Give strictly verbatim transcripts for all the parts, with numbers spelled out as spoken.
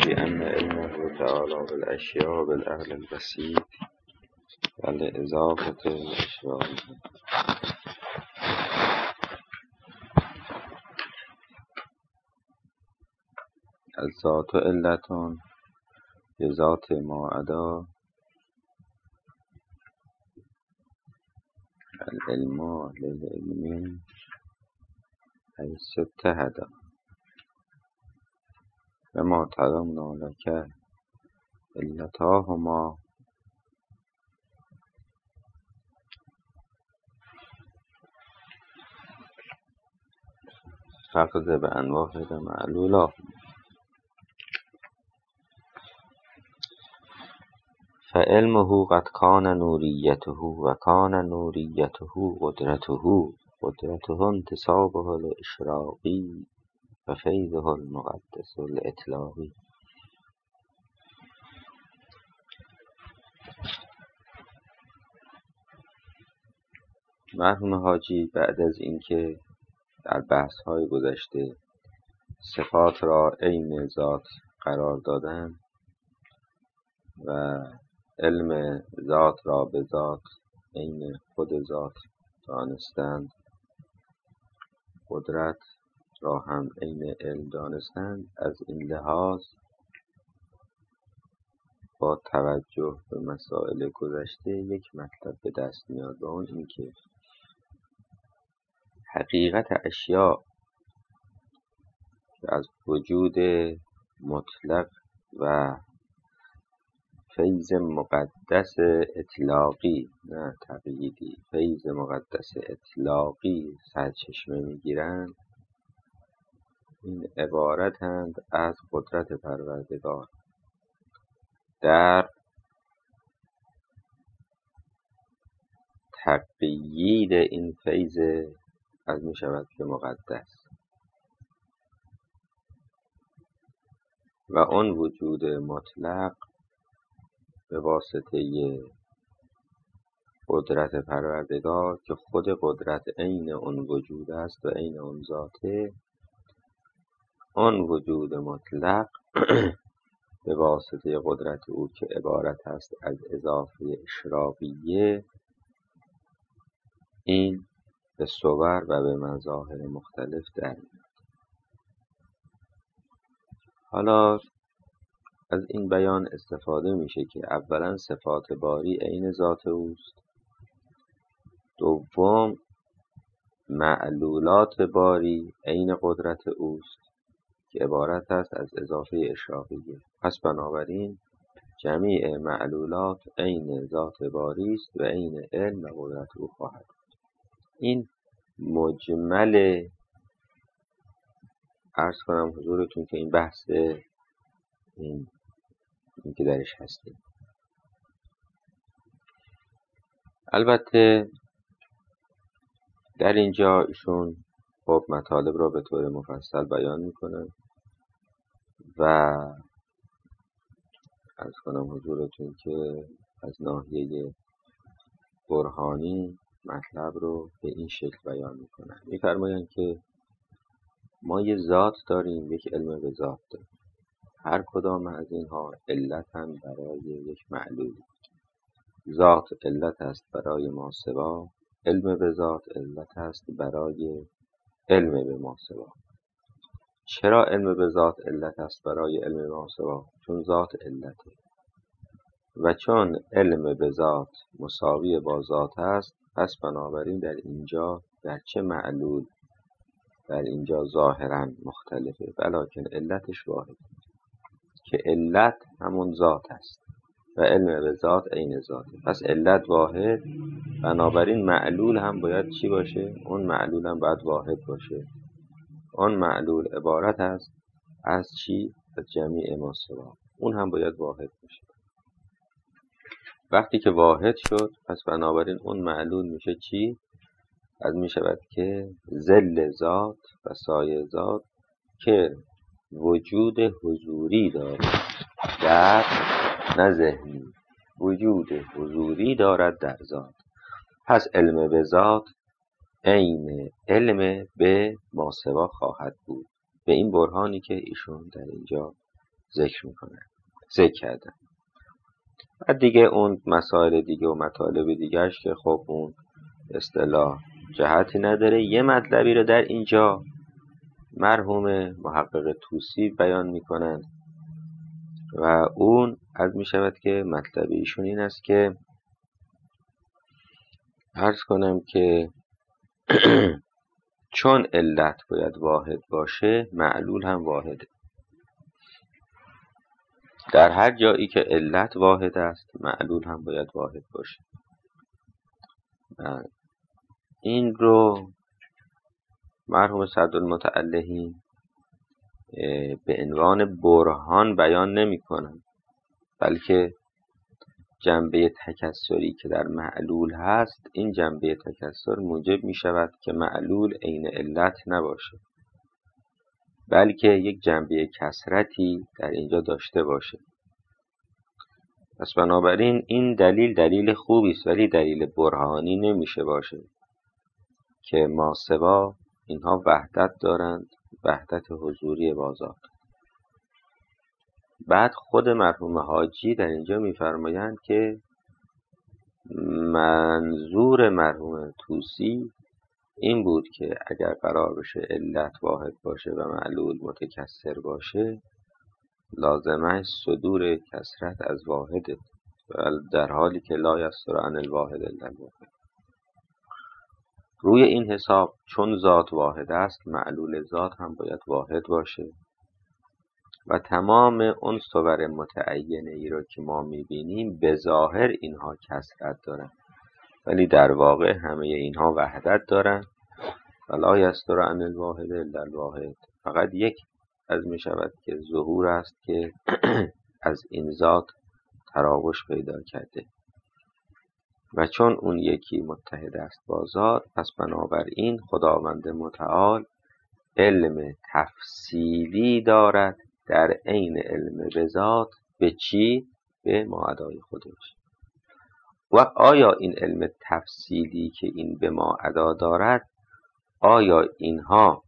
بأن علمه تعالى بالأشياء بالعقل البسيط ولإضافة الأشياء الذات علة بذات ما عدا العلم للعلم حيث اتحدا وما ترمنا لك علتاهما فقد بأن واحد معلولا فعلمه قد كان نوريته وكان نوريته قدرته قدرته انتصابه الإشراقي وفيضه المقدس الإطلاقي. مرحوم حاجی بعد از اینکه در بحث‌های گذشته صفات را عین ذات قرار دادند و علم ذات را به ذات عین خود ذات دانستند، قدرت را هم عین علم دانستند، از این لحاظ با توجه به مسائل گذشته یک مطلب به دست میاد و اون این که حقیقت اشیاء که از وجود مطلق و فیض مقدس اطلاقی نه تقییدی فیض مقدس اطلاقی سرچشمه میگیرند، این عبارتند از قدرت پروردگار در تقیید این فیض از می شود که مقدس و آن وجود مطلق به واسطه قدرت پروردگار که خود قدرت عین آن وجود است و عین آن ذاته، آن وجود مطلق به واسطه قدرت او که عبارت است از اضافه اشراقیه، این به صور و به مظاهر مختلف در میاد. حالا از این بیان استفاده میشه که اولا صفات باری عین ذات اوست، دوم معلولات باری عین قدرت اوست که عبارت است از اضافه اشراقیه. پس بنابراین جمیع معلولات عین ذات باری است و عین علم و قدرت او خواهد. این مجمل عرض کنم حضورتون که این بحث این, این که درش هستیم. البته در اینجا ایشون خب مطالب را به طور مفصل بیان میکنه و عرض کنم حضورتون که از ناحیه برهانی مطلب رو به این شکل بیان میکنن. میفرمایند که ما یه ذات داریم، یک علم به ذات داریم، هر کدام از اینها علت هم برای یک معلول. ذات علت است برای ماسوا، علم به ذات علت است برای علم به ماسوا. چرا علم به ذات علت است برای علم ماسوا؟ چون ذات علته و چون علم به ذات مساوی با ذات است، پس بنابراین در اینجا در چه معلول در اینجا ظاهرا مختلفه ولکن علتش واحد که علت همون ذات است و علم به ذات عین ذاته. پس علت واحد، بنابراین معلول هم باید چی باشه؟ اون معلول هم باید واحد باشه. اون معلول عبارت است از چی؟ از جمیع ماسوا، اون هم باید واحد باشه. وقتی که واحد شد، پس بنابراین اون معلول میشه چی؟ از می شود که ظل ذات و سایه ذات که وجود حضوری دارد در نه ذهنی، وجود حضوری دارد در ذات. پس علم به ذات عین علم به ماسوا خواهد بود، به این برهانی که ایشون در اینجا ذکر میکنن، ذکر کردن. بعد دیگه اون مسائل دیگه و مطالب دیگهش که خب اون اصطلاح جهتی نداره. یه مطلبی رو در اینجا مرحوم محقق طوسی بیان میکنن و اون از می شود که مطلب ایشون این است که عرض کنم که چون علت باید واحد باشه، معلول هم واحده. در هر جایی که علت واحد است، معلول هم باید واحد باشه. این رو مرحوم صدرالمتعلهین به عنوان برهان بیان نمی کنن، بلکه جنبه تکثری که در معلول هست، این جنبه تکثر موجب می شود که معلول عین علت نباشه، بلکه یک جنبه کثرتی در اینجا داشته باشه. پس بنابراین این دلیل دلیل خوبی است، ولی دلیل برهانی نمیشه باشه که ماسوا اینها وحدت دارند، وحدت حضوری بازار. بعد خود مرحوم حاجی در اینجا میفرمایند که منظور مرحوم طوسی این بود که اگر قرار بشه علت واحد باشه و معلول متکثر باشه، لازمه صدور کثرت از واحده، در حالی که لا یستر عن الواحد الا الواحد. روی این حساب چون ذات واحد است، معلول ذات هم باید واحد باشه و تمام اون صور متعینه ای رو که ما میبینیم به ظاهر اینها کثرت دارن، ولی در واقع همه اینها وحدت دارن. ولا یستر عن الواحد الا الواحد. فقط یک از می شود که ظهور است که از این ذات تراوش پیدا کرده و چون اون یکی متحد است با ذات، پس بنابراین خداوند متعال علم تفصیلی دارد در عین علم به ذات. به چی؟ به ماعدای خودش. و آیا این علم تفصیلی که این به ماعدا دارد، آیا اینها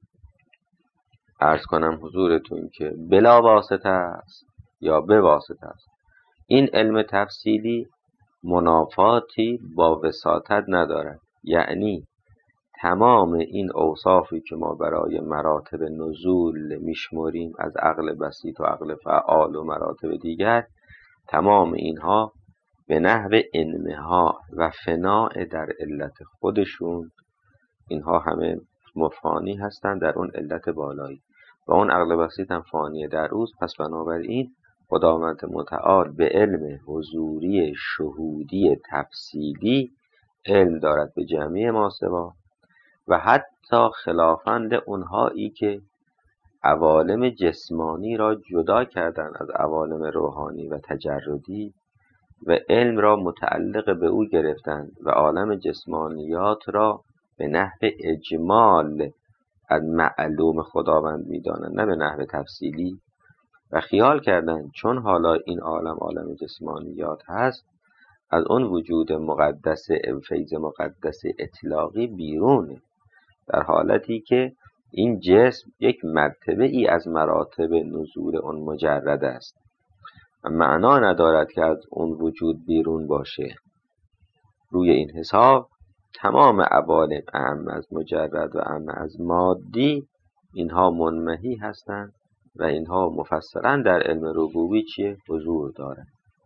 عرض کنم حضورتون که بلا واسطه است یا به واسطه است؟ این علم تفصیلی منافاتی با وساطت ندارد، یعنی تمام این اوصافی که ما برای مراتب نزول میشمریم از عقل بسیط و عقل فعال و مراتب دیگر، تمام اینها به نحو انمها و فناء در علت خودشون، اینها همه مفانی هستند در اون علت بالایی و اون عقل بسیط هم فانیه در اوست. پس بنابراین خداوند متعال به علم حضوری شهودی تفصیلی علم دارد به جمعی ماسوا و حتی خلافند اونهایی که عوالم جسمانی را جدا کردن از عوالم روحانی و تجردی و علم را متعلق به او گرفتند و عالم جسمانیات را به نحو اجمال از معلوم خداوند میدانند، نه به نحو تفصیلی، و خیال کردند چون حالا این عالم عالم جسمانیات هست، از اون وجود مقدس فیض مقدس اطلاقی بیرونه، در حالتی که این جسم یک مرتبه ای از مراتب نزول اون مجرد است و معنا ندارد که از اون وجود بیرون باشه. روی این حساب تمام عوالم اعم از مجرد و اعم از مادی اینها منمحی هستند و اینها مفصلا در علم ربوبی چیه؟ حضور دارند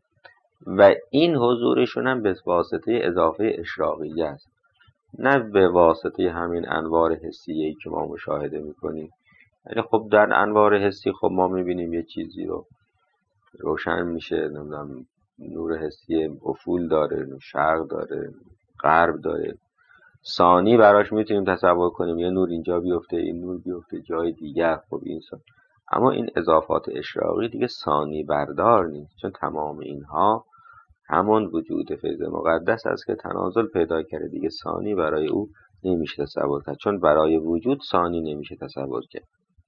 و این حضورشون هم به واسطه اضافه اشراقیه است، نه به واسطه همین انوار حسیه‌ای که ما مشاهده میکنیم. یعنی خب در انوار حسی خب ما میبینیم یه چیزی رو روشن میشه، نمیدونم نور حسی افول داره، شرق داره، غرب داره، ثانی براش میتونیم تصور کنیم یه نور اینجا بیفته، این نور بیفته جای دیگر. خب این سان. اما این اضافات اشراقی دیگه ثانی بردار نیست، چون تمام اینها همون وجود فیض مقدس است که تنازل پیدا کرده، دیگه ثانی برای او نمیشه تصور کرد، چون برای وجود ثانی نمیشه تصور کرد.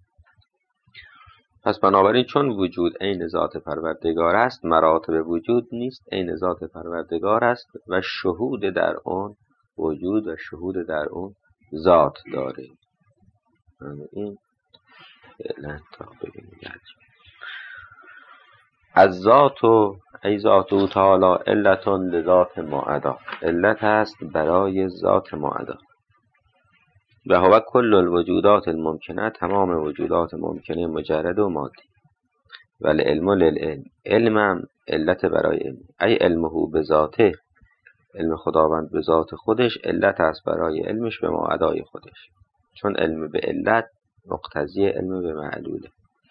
پس بنابراین چون وجود عین ذات پروردگار است، مراتب وجود نیست، عین ذات پروردگار است و شهود در اون وجود و شهود در اون ذات داره. این فعلا تا ببینیم. از ذات و ای ذات او تعالی علتون لذات معدا، علت است برای ذات معدا. و هو کل الوجودات الممکنه، تمام وجودات ممکنه مجرد و مادی. ولی علم للعلم، علمم علت برای علم. ای علمه به ذاته، علم خداوند به ذات خودش علت است برای علمش به معدای خودش، چون علم به علت مقتضی علم به معلوله،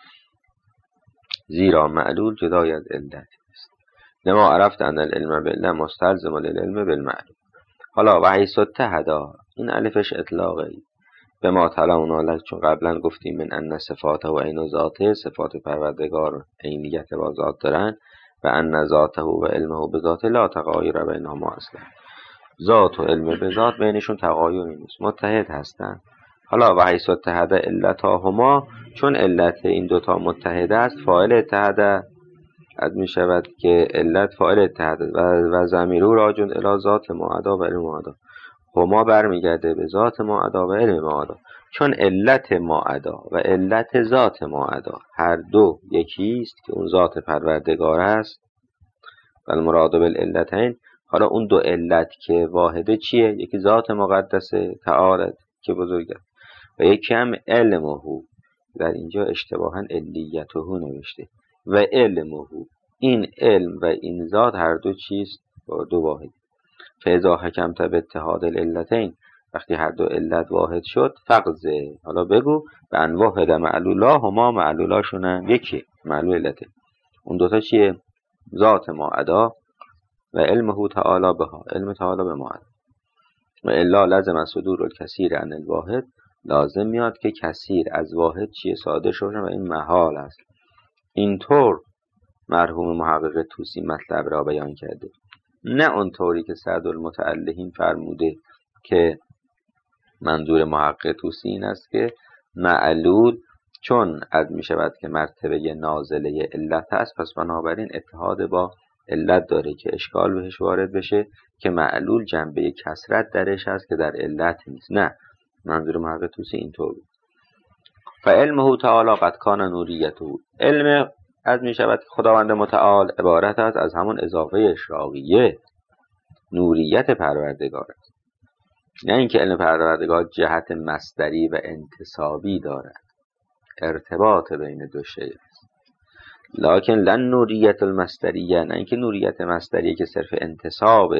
زیرا معلول جدای از علت است. لما عرفت ان العلم بالعلم مستلزم للعلم بالمعلول. حالا و حیث اتحدا، این الفش اطلاقه به ما تلاونا لک، چون قبلا گفتیم من ان صفاته و عین ذاته، صفات پروردگار عینیت با ذات دارن، و ان ذاته و علمه به ذاته لا تغایر بینهما اصلا، ذات و علم به ذات بینشون تغایری نیست، متحد هستن. حالا و حیث اتحد علتاهما، چون علت این دوتا متحد است، فاعل اتحد از می شود که علت فاعل اتحد و, و ضمیرو راجع الی ذات معدا و علم معدا، هما برمیگرده به ذات معدا و علم معدا، چون علت معدا و علت ذات معدا هر دو یکی است که اون ذات پروردگار است. و المراد بالعلتین، حالا اون دو علت که واحده چیه؟ یکی ذات مقدسه تعالی که بزرگه، و یکی هم علمه، در اینجا اشتباها علیته نوشته، و علمه، این علم و این ذات هر دو چیست؟ با دو واحد. فاذا حکمت به اتحاد العلتین، وقتی هر دو علت واحد شد، فقزه، حالا بگو به انواحد معلولا، هما معلولاشونن یکی، معلول علته، اون دوتا چیه؟ ذات معدا و علمه تعالی بها، علم تعالی به معدا. و الا لازم صدور الکثیر عن الواحد، لازم میاد که کثیر از واحد چیه؟ صادر شده، و این محال است. اینطور مرحوم محقق طوسی مطلب را بیان کرده، نه اونطوری که سعدالمتعلهین فرموده که منظور محقق طوسی این است که معلول چون از می شود که مرتبه نازله علت است، پس بنابراین اتحاد با علت داره که اشکال بهش وارد بشه که معلول جنبه کثرت درش هست که در علت نیست. نه، منظور محقق طوسی اینطور بود. فعلمه تعالی قد کان نوریته، علم از می شود که خداوند متعال عبارت است از همون اضافه اشراقیه، نوریت پروردگار است، نه اینکه علم پروردگار جهت مصدری و انتصابی دارد، ارتباط بین دو شیء است. لکن لن نوریت المصدریه، نه اینکه نوریت مصدریه که صرف انتصاب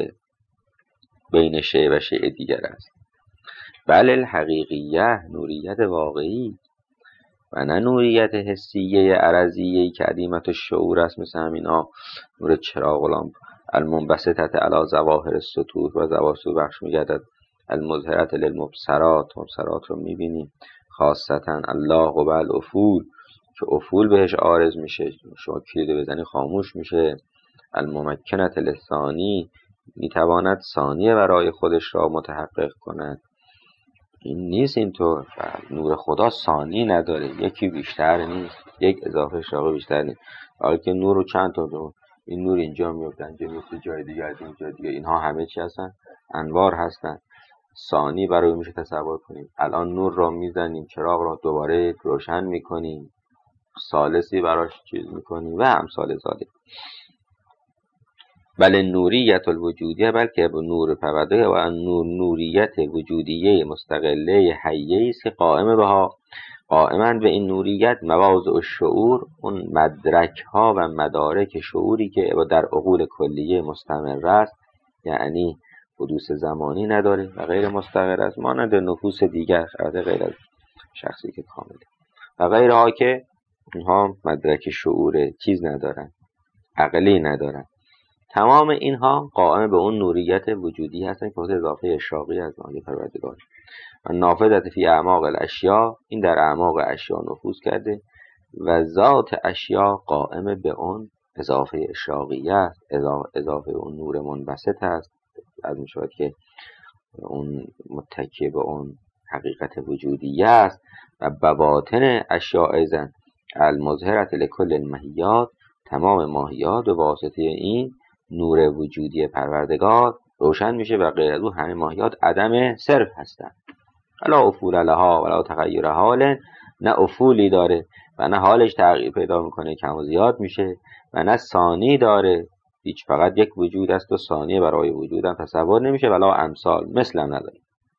بین شیء و شیء دیگر است، بل الحقیقیه، نوریت واقعی، و نه نوریت حسیه عرضیه که عدیمت الشعور است، مثل همینا نور چراغ و لامپ المنبسطت علی ظواهر السطور، و ظواهر بخش میگردد المظهرت للمبصرات، مبصرات رو میبینیم، خاصتا الله و بل افول که افول بهش عارض میشه، شما کلید بزنی خاموش میشه، الممکنت للثانی، میتواند ثانیه برای خودش را متحقق کند. این نیست اینطور، نور خدا ثانی نداره، یکی بیشتر نیست، یک اضافه اشراقی بیشتر نیست، حالا که نور رو چند تا دو، این نور اینجا میفته، اینجا میفته، جای دیگه از اینجا دیگه، اینها همه چی هستن؟ انوار هستن. ثانی برای میشه تصور کنیم، الان نور رو میزنیم، چراغ رو دوباره روشن میکنیم، ثالثی براش چیز میکنیم و امثال ذالک. بله نوریت الوجودیه، بلکه به نور پرورده و نور نوریت وجودیه مستقله حیه است که قائم بها، قائماً به این نوریت مواضع الشعور، اون مدرک ها و مدارک شعوری که در عقول کلیه مستمر است، یعنی حدوث زمانی نداره و غیر مستقر است، مانند نفوس دیگر غیر از شخصی که کامله و غیرها که اونها مدرک شعور چیز ندارن، عقلی ندارن. تمام اینها قائم به اون نوریت وجودی هستن که اضافه اشراقی از نالی پروردگار و نافذت فی اعماق الاشیاء، این در اعماق اشیاء نفوذ کرده و ذات اشیاء قائم به اون اضافه اشراقی است، اضافه اون نور منبسط است، از می شود که اون متکی به اون حقیقت وجودی است و بواطن اشیاء ایضا المظهرت لکل الماهیات، تمام ماهیات به واسطه این نور وجودی پروردگار روشن میشه و غیر از اون همه ماهیات عدم صرف هستند. الا افول لها ولا تغییر حال، نه افولی داره و نه حالش تغییر پیدا میکنه، کم و زیاد میشه، و نه ثانی داره، هیچ، فقط یک وجود است و ثانیه برای وجودم تصور نمیشه، ولا امثال، مثلم نداره.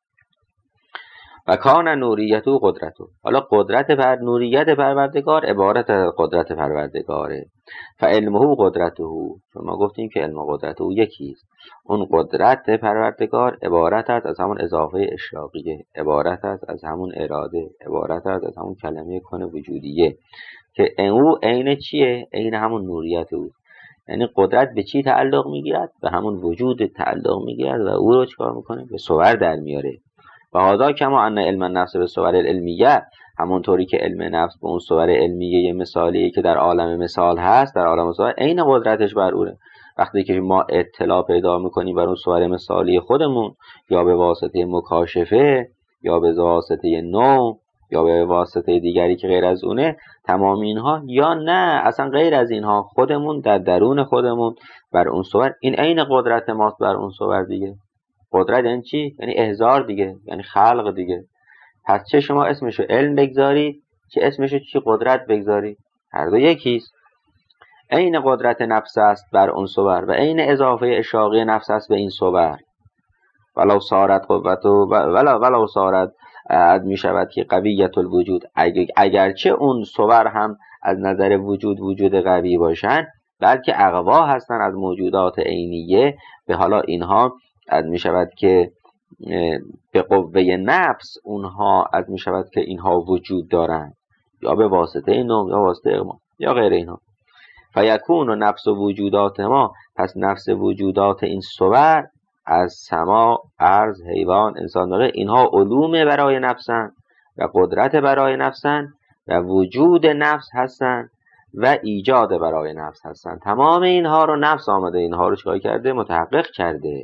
و کان نوریت و قدرت او، حالا قدرت پر نوریت پروردگار عبارت از قدرت پروردگاره. فعلمه قدرته، چون ما گفتیم که علم و قدرت او یکیست. اون قدرت پروردگار عبارت است از همون اضافه اشراقیه، عبارت است از همون اراده، عبارت است از همون کلمه کن وجودیه که او عین چیه؟ عین همون نوریت او. یعنی قدرت به چی تعلق میگیرد؟ به همون وجود تعلق میگیرد و او رو چکار میکنه؟ به صور در میاره. و هذا کما ان علم النفس به صور العلمیه، همونطوری که علم نفس به اون صور علمیه مثالی که در عالم مثال هست، در عالم مثال عین قدرتش بر اونه. وقتی که ما اطلاع پیدا میکنیم بر اون صور مثالی خودمون، یا به واسطه مکاشفه، یا به واسطه نو، یا به واسطه دیگری که غیر از اونه، تمام اینها، یا نه اصلا غیر از اینها، خودمون در درون خودمون بر اون صور، این عین قدرت ماست بر اون صور دیگه. قدرت یعنی چی؟ یعنی احضار دیگه، یعنی خلق دیگه. پس چه شما اسمشو علم بگذاری، چه اسمشو چی قدرت بگذاری، هر دو یکیست. عین قدرت نفس است بر اون صور و عین اضافه اشراقی نفس است به این صور. ولو صارت قوت و ولو ولو صارت می شود که قویت الوجود، اگر اگرچه اون صور هم از نظر وجود وجود قوی باشن، بلکه اقوا هستن از موجودات عینیه، به حالا اینها از می شود که به قوه نفس اونها از می شود که اینها وجود دارند، یا به واسطه نوم، یا واسطه اغما، یا غیر اینها. فیکون و نفس و وجودات ما، پس نفس وجودات این صور از سما، ارض، حیوان، انسان، داره، اینها علوم برای نفسن و قدرت برای نفسن و وجود نفس هستن و ایجاد برای نفس هستن. تمام اینها رو نفس آمده، اینها رو چکار کرده؟ متحقق کرده.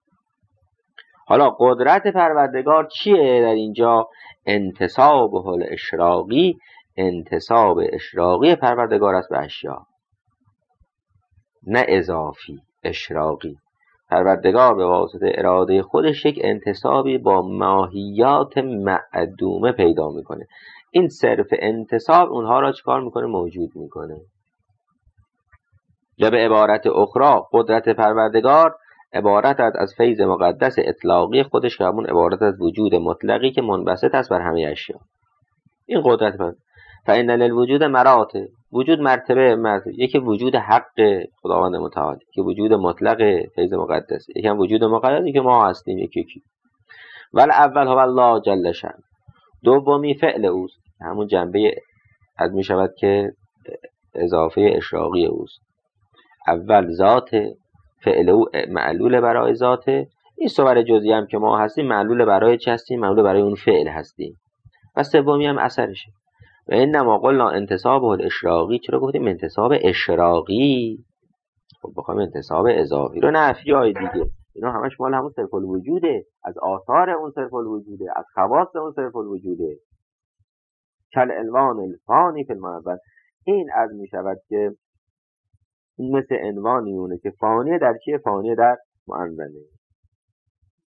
حالا قدرت پروردگار چیه در اینجا؟ انتساب حل اشراقی، انتساب اشراقی پروردگار است به اشیا، نه اضافی، اشراقی. پروردگار به واسطه اراده خودش یک انتسابی با ماهیات معدومه پیدا میکنه. این صرف انتساب اونها را چکار میکنه؟ موجود میکنه. یا به عبارت اخرى، قدرت پروردگار عبارت است از فیض مقدس اطلاقی خودش که همون عبارت از وجود مطلقی که منبسط است بر همه اشیا. این قدرت پروردگار. فإن للوجود مراتب، وجود مرتبه مرتبه، یکی وجود حق خداوند متعال، که وجود مطلق فیض مقدس، یکی هم وجود مقدسی که ما هستیم، یکی یکی. ول اول هو الله جل شأن، دومی فعل اوست، همون جنبه از می شود که اضافه اشراقی اوست. اول ذات، فعل او معلول برای ذاته. این صور جزئی هم که ما هستیم معلول برای چی هستیم؟ معلول برای اون فعل هستیم. و سومی هم اثرشه. و انما قلنا انتساب الاشراقی، چرا گفتیم انتساب اشراقی؟ خب بخوام انتساب اضافی رو نفی های دیگه، اینا همش مال همون صرف الوجوده، از آثار اون صرف الوجوده، از خواص اون صرف الوجوده. کل عنوان الفانی فی المعول، این از می شود که این مثل عنوانی اونه که فانیه در چیه؟ فانیه در معنونه.